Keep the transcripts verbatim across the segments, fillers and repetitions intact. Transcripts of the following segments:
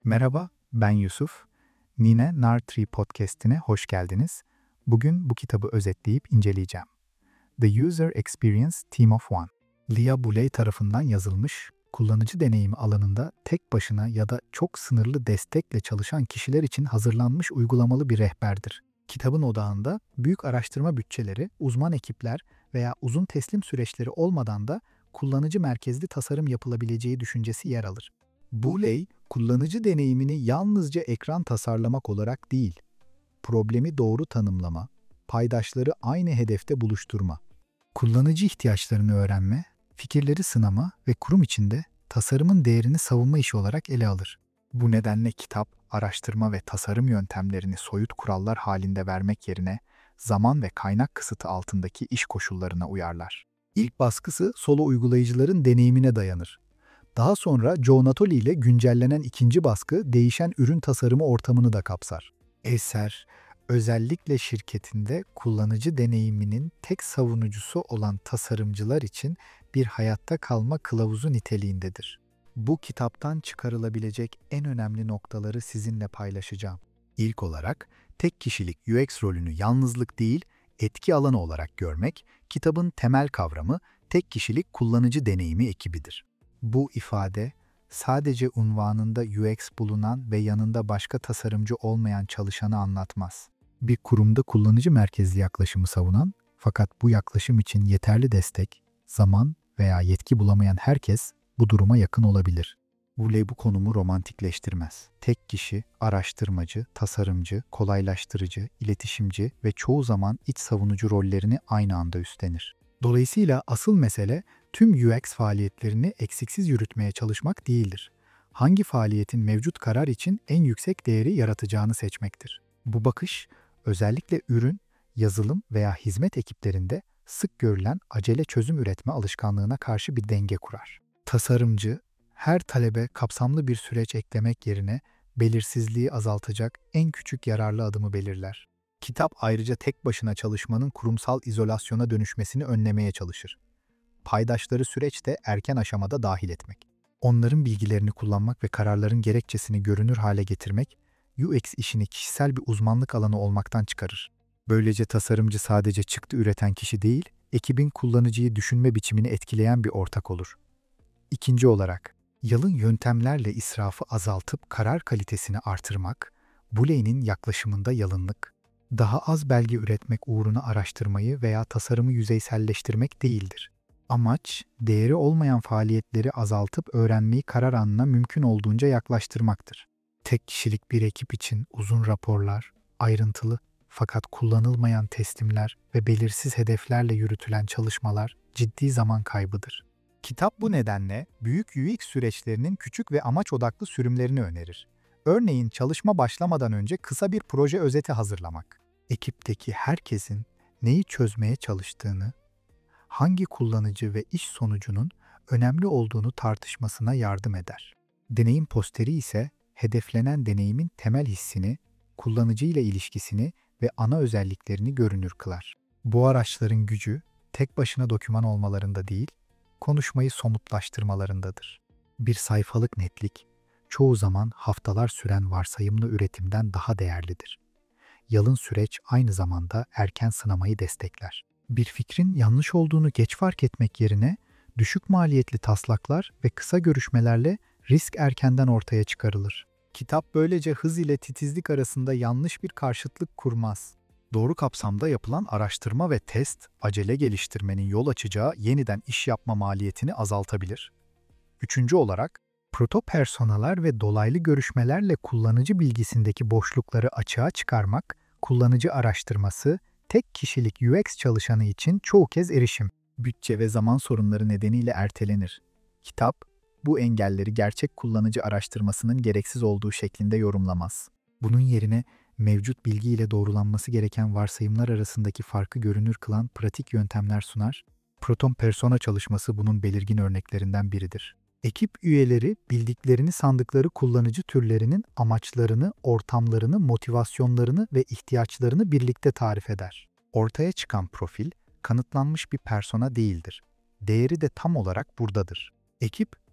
Merhaba, ben Yusuf. Nine Nar Tree Podcast'ine hoş geldiniz. Bugün bu kitabı özetleyip inceleyeceğim. The User Experience Team of One. Leah Buley tarafından yazılmış, kullanıcı deneyimi alanında tek başına ya da çok sınırlı destekle çalışan kişiler için hazırlanmış uygulamalı bir rehberdir. Kitabın odağında büyük araştırma bütçeleri, uzman ekipler veya uzun teslim süreçleri olmadan da kullanıcı merkezli tasarım yapılabileceği düşüncesi yer alır. Buley, kullanıcı deneyimini yalnızca ekran tasarlamak olarak değil, problemi doğru tanımlama, paydaşları aynı hedefte buluşturma, kullanıcı ihtiyaçlarını öğrenme, fikirleri sınama ve kurum içinde tasarımın değerini savunma işi olarak ele alır. Bu nedenle kitap, araştırma ve tasarım yöntemlerini soyut kurallar halinde vermek yerine zaman ve kaynak kısıtı altındaki iş koşullarına uyarlar. İlk baskısı solo uygulayıcıların deneyimine dayanır. Daha sonra Joe Natoli ile güncellenen ikinci baskı değişen ürün tasarımı ortamını da kapsar. Eser, özellikle şirketinde kullanıcı deneyiminin tek savunucusu olan tasarımcılar için bir hayatta kalma kılavuzu niteliğindedir. Bu kitaptan çıkarılabilecek en önemli noktaları sizinle paylaşacağım. İlk olarak, tek kişilik U X rolünü yalnızlık değil, etki alanı olarak görmek, kitabın temel kavramı tek kişilik kullanıcı deneyimi ekibidir. Bu ifade, sadece unvanında U X bulunan ve yanında başka tasarımcı olmayan çalışanı anlatmaz. Bir kurumda kullanıcı merkezli yaklaşımı savunan, fakat bu yaklaşım için yeterli destek, zaman veya yetki bulamayan herkes bu duruma yakın olabilir. Buley bu konumu romantikleştirmez. Tek kişi, araştırmacı, tasarımcı, kolaylaştırıcı, iletişimci ve çoğu zaman iç savunucu rollerini aynı anda üstlenir. Dolayısıyla asıl mesele tüm U X faaliyetlerini eksiksiz yürütmeye çalışmak değildir. Hangi faaliyetin mevcut karar için en yüksek değeri yaratacağını seçmektir. Bu bakış, özellikle ürün, yazılım veya hizmet ekiplerinde sık görülen acele çözüm üretme alışkanlığına karşı bir denge kurar. Tasarımcı, her talebe kapsamlı bir süreç eklemek yerine belirsizliği azaltacak en küçük yararlı adımı belirler. Kitap ayrıca tek başına çalışmanın kurumsal izolasyona dönüşmesini önlemeye çalışır. Paydaşları süreçte erken aşamada dahil etmek. Onların bilgilerini kullanmak ve kararların gerekçesini görünür hale getirmek, U X işini kişisel bir uzmanlık alanı olmaktan çıkarır. Böylece tasarımcı sadece çıktı üreten kişi değil, ekibin kullanıcıyı düşünme biçimini etkileyen bir ortak olur. İkinci olarak, yalın yöntemlerle israfı azaltıp karar kalitesini artırmak, Buley'nin yaklaşımında yalınlık, daha az belge üretmek uğruna araştırmayı veya tasarımı yüzeyselleştirmek değildir. Amaç, değeri olmayan faaliyetleri azaltıp öğrenmeyi karar anına mümkün olduğunca yaklaştırmaktır. Tek kişilik bir ekip için uzun raporlar, ayrıntılı fakat kullanılmayan teslimler ve belirsiz hedeflerle yürütülen çalışmalar ciddi zaman kaybıdır. Kitap bu nedenle büyük U X süreçlerinin küçük ve amaç odaklı sürümlerini önerir. Örneğin çalışma başlamadan önce kısa bir proje özeti hazırlamak. Ekipteki herkesin neyi çözmeye çalıştığını, hangi kullanıcı ve iş sonucunun önemli olduğunu tartışmasına yardım eder. Deneyim posteri ise hedeflenen deneyimin temel hissini, kullanıcı ile ilişkisini ve ana özelliklerini görünür kılar. Bu araçların gücü tek başına doküman olmalarında değil, konuşmayı somutlaştırmalarındadır. Bir sayfalık netlik, çoğu zaman haftalar süren varsayımlı üretimden daha değerlidir. Yalın süreç aynı zamanda erken sınamayı destekler. Bir fikrin yanlış olduğunu geç fark etmek yerine düşük maliyetli taslaklar ve kısa görüşmelerle risk erkenden ortaya çıkarılır. Kitap böylece hız ile titizlik arasında yanlış bir karşıtlık kurmaz. Doğru kapsamda yapılan araştırma ve test, acele geliştirmenin yol açacağı yeniden iş yapma maliyetini azaltabilir. Üçüncü olarak, proto-personalar ve dolaylı görüşmelerle kullanıcı bilgisindeki boşlukları açığa çıkarmak, kullanıcı araştırması, tek kişilik U X çalışanı için çoğu kez erişim, bütçe ve zaman sorunları nedeniyle ertelenir. Kitap, bu engelleri gerçek kullanıcı araştırmasının gereksiz olduğu şeklinde yorumlamaz. Bunun yerine, mevcut bilgi ile doğrulanması gereken varsayımlar arasındaki farkı görünür kılan pratik yöntemler sunar. Proton Persona çalışması bunun belirgin örneklerinden biridir. Ekip üyeleri bildiklerini sandıkları kullanıcı türlerinin amaçlarını, ortamlarını, motivasyonlarını ve ihtiyaçlarını birlikte tarif eder. Ortaya çıkan profil, kanıtlanmış bir persona değildir. Değeri de tam olarak buradadır. Ekip,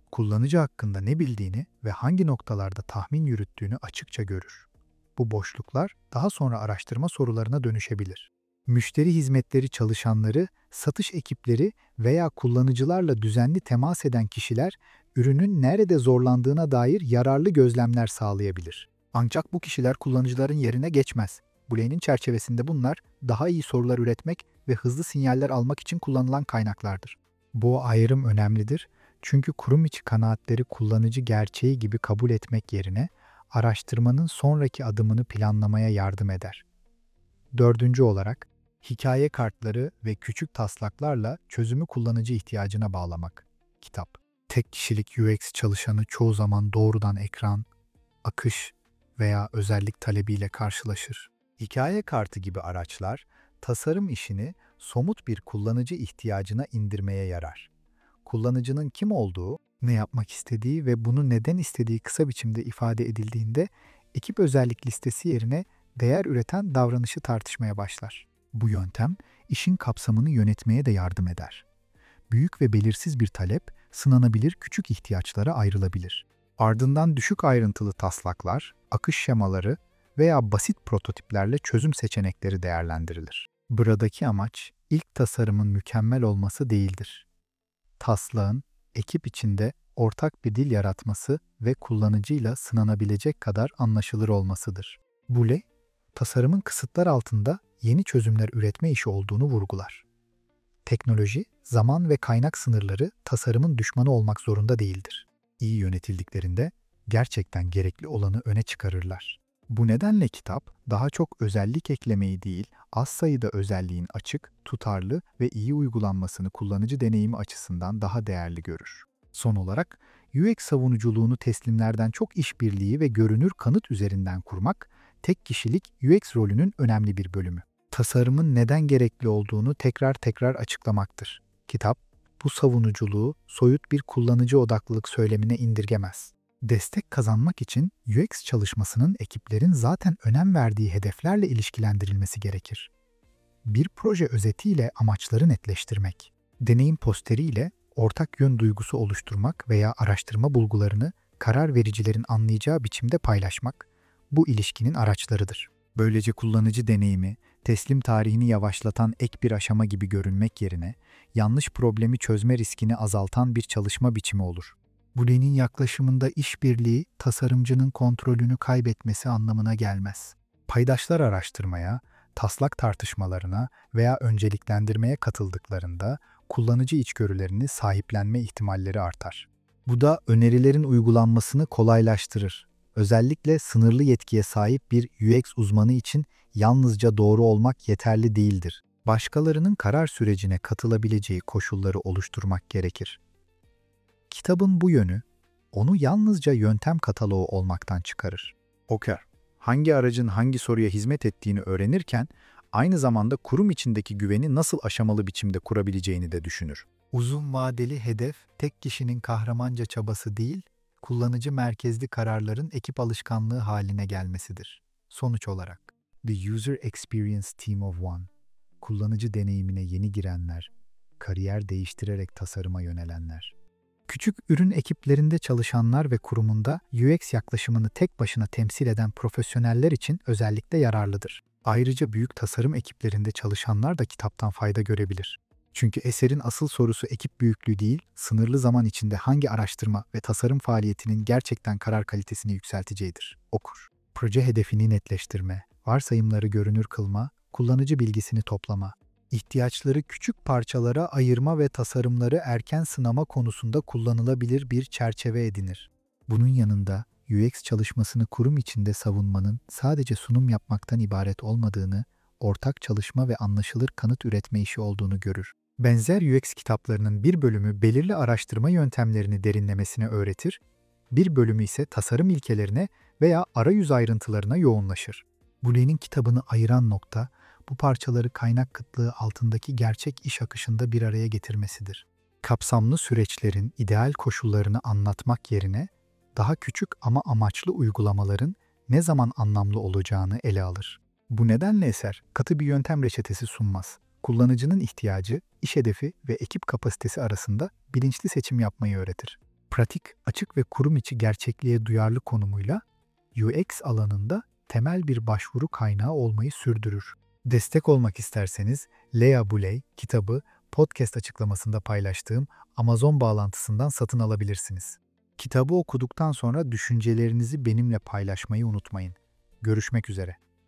kullanıcı hakkında ne bildiğini ve hangi noktalarda tahmin yürüttüğünü açıkça görür. Bu boşluklar daha sonra araştırma sorularına dönüşebilir. Müşteri hizmetleri çalışanları, satış ekipleri veya kullanıcılarla düzenli temas eden kişiler, ürünün nerede zorlandığına dair yararlı gözlemler sağlayabilir. Ancak bu kişiler kullanıcıların yerine geçmez. Boolean'in çerçevesinde bunlar daha iyi sorular üretmek ve hızlı sinyaller almak için kullanılan kaynaklardır. Bu ayrım önemlidir çünkü kurum içi kanaatleri kullanıcı gerçeği gibi kabul etmek yerine araştırmanın sonraki adımını planlamaya yardım eder. Dördüncü olarak, hikaye kartları ve küçük taslaklarla çözümü kullanıcı ihtiyacına bağlamak. Kitap. Tek kişilik U X çalışanı çoğu zaman doğrudan ekran, akış veya özellik talebiyle karşılaşır. Hikaye kartı gibi araçlar, tasarım işini somut bir kullanıcı ihtiyacına indirmeye yarar. Kullanıcının kim olduğu, ne yapmak istediği ve bunu neden istediği kısa biçimde ifade edildiğinde, ekip özellik listesi yerine değer üreten davranışı tartışmaya başlar. Bu yöntem, işin kapsamını yönetmeye de yardım eder. Büyük ve belirsiz bir talep, sınanabilir küçük ihtiyaçlara ayrılabilir. Ardından düşük ayrıntılı taslaklar, akış şemaları veya basit prototiplerle çözüm seçenekleri değerlendirilir. Buradaki amaç, ilk tasarımın mükemmel olması değildir. Taslağın, ekip içinde ortak bir dil yaratması ve kullanıcıyla sınanabilecek kadar anlaşılır olmasıdır. Boole, tasarımın kısıtlar altında yeni çözümler üretme işi olduğunu vurgular. Teknoloji, zaman ve kaynak sınırları tasarımın düşmanı olmak zorunda değildir. İyi yönetildiklerinde gerçekten gerekli olanı öne çıkarırlar. Bu nedenle kitap, daha çok özellik eklemeyi değil, az sayıda özelliğin açık, tutarlı ve iyi uygulanmasını kullanıcı deneyimi açısından daha değerli görür. Son olarak, U X savunuculuğunu teslimlerden çok işbirliği ve görünür kanıt üzerinden kurmak, tek kişilik U X rolünün önemli bir bölümü. Tasarımın neden gerekli olduğunu tekrar tekrar açıklamaktır. Kitap, bu savunuculuğu soyut bir kullanıcı odaklılık söylemine indirgemez. Destek kazanmak için U X çalışmasının ekiplerin zaten önem verdiği hedeflerle ilişkilendirilmesi gerekir. Bir proje özetiyle amaçları netleştirmek, deneyim posteriyle ortak yön duygusu oluşturmak veya araştırma bulgularını karar vericilerin anlayacağı biçimde paylaşmak, bu ilişkinin araçlarıdır. Böylece kullanıcı deneyimi, teslim tarihini yavaşlatan ek bir aşama gibi görünmek yerine, yanlış problemi çözme riskini azaltan bir çalışma biçimi olur. Boolean'in yaklaşımında işbirliği, tasarımcının kontrolünü kaybetmesi anlamına gelmez. Paydaşlar araştırmaya, taslak tartışmalarına veya önceliklendirmeye katıldıklarında kullanıcı içgörülerini sahiplenme ihtimalleri artar. Bu da önerilerin uygulanmasını kolaylaştırır. Özellikle sınırlı yetkiye sahip bir U X uzmanı için yalnızca doğru olmak yeterli değildir. Başkalarının karar sürecine katılabileceği koşulları oluşturmak gerekir. Kitabın bu yönü, onu yalnızca yöntem kataloğu olmaktan çıkarır. Okur, hangi aracın hangi soruya hizmet ettiğini öğrenirken, aynı zamanda kurum içindeki güveni nasıl aşamalı biçimde kurabileceğini de düşünür. Uzun vadeli hedef, tek kişinin kahramanca çabası değil, kullanıcı merkezli kararların ekip alışkanlığı haline gelmesidir. Sonuç olarak, The User Experience Team of One, kullanıcı deneyimine yeni girenler, kariyer değiştirerek tasarıma yönelenler. Küçük ürün ekiplerinde çalışanlar ve kurumunda U X yaklaşımını tek başına temsil eden profesyoneller için özellikle yararlıdır. Ayrıca büyük tasarım ekiplerinde çalışanlar da kitaptan fayda görebilir. Çünkü eserin asıl sorusu ekip büyüklüğü değil, sınırlı zaman içinde hangi araştırma ve tasarım faaliyetinin gerçekten karar kalitesini yükselteceğidir. Okur. Proje hedefini netleştirme, varsayımları görünür kılma, kullanıcı bilgisini toplama, ihtiyaçları küçük parçalara ayırma ve tasarımları erken sınama konusunda kullanılabilir bir çerçeve edinir. Bunun yanında U X çalışmasını kurum içinde savunmanın sadece sunum yapmaktan ibaret olmadığını, ortak çalışma ve anlaşılır kanıt üretme işi olduğunu görür. Benzer U X kitaplarının bir bölümü belirli araştırma yöntemlerini derinlemesine öğretir, bir bölümü ise tasarım ilkelerine veya arayüz ayrıntılarına yoğunlaşır. Boolean'in kitabını ayıran nokta, bu parçaları kaynak kıtlığı altındaki gerçek iş akışında bir araya getirmesidir. Kapsamlı süreçlerin ideal koşullarını anlatmak yerine, daha küçük ama amaçlı uygulamaların ne zaman anlamlı olacağını ele alır. Bu nedenle eser, katı bir yöntem reçetesi sunmaz. Kullanıcının ihtiyacı, iş hedefi ve ekip kapasitesi arasında bilinçli seçim yapmayı öğretir. pratik, açık ve kurum içi gerçekliğe duyarlı konumuyla U X alanında temel bir başvuru kaynağı olmayı sürdürür. Destek olmak isterseniz Lea Buley kitabı podcast açıklamasında paylaştığım Amazon bağlantısından satın alabilirsiniz. Kitabı okuduktan sonra düşüncelerinizi benimle paylaşmayı unutmayın. Görüşmek üzere.